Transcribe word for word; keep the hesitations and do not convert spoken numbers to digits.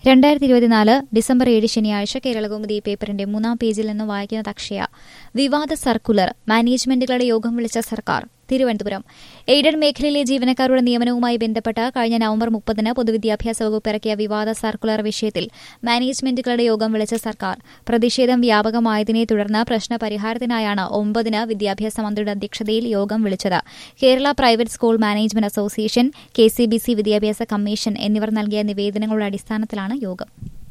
രണ്ടായിരത്തി ഇരുപത്തിനാല് ഡിസംബർ ഏഴ് ശനിയാഴ്ച കേരളകൗമുദി പേപ്പറിന്റെ മൂന്നാം പേജിൽ നിന്ന് വായിക്കുന്നത് അക്ഷയ. വിവാദ സർക്കുലർ മാനേജ്മെന്റുകളുടെ യോഗം വിളിച്ച സർക്കാർ. തിരുവനന്തപുരം. എയ്ഡഡ് മേഖലയിലെ ജീവനക്കാരുടെ നിയമനവുമായി ബന്ധപ്പെട്ട് കഴിഞ്ഞ നവംബർ മുപ്പതിന് പൊതുവിദ്യാഭ്യാസ വകുപ്പ് ഇറക്കിയ വിവാദ സർക്കുലർ വിഷയത്തിൽ മാനേജ്മെന്റുകളുടെ യോഗം വിളിച്ച സർക്കാർ. പ്രതിഷേധം വ്യാപകമായതിനെ തുടർന്ന് പ്രശ്നപരിഹാരത്തിനായാണ് ഒമ്പതിന് വിദ്യാഭ്യാസ മന്ത്രിയുടെ അധ്യക്ഷതയിൽ യോഗം വിളിച്ചത്. Kerala private school management association, K C B C വിദ്യാഭ്യാസ കമ്മീഷൻ എന്നിവർ നൽകിയ നിവേദനങ്ങളുടെ അടിസ്ഥാനത്തിലാണ് യോഗം.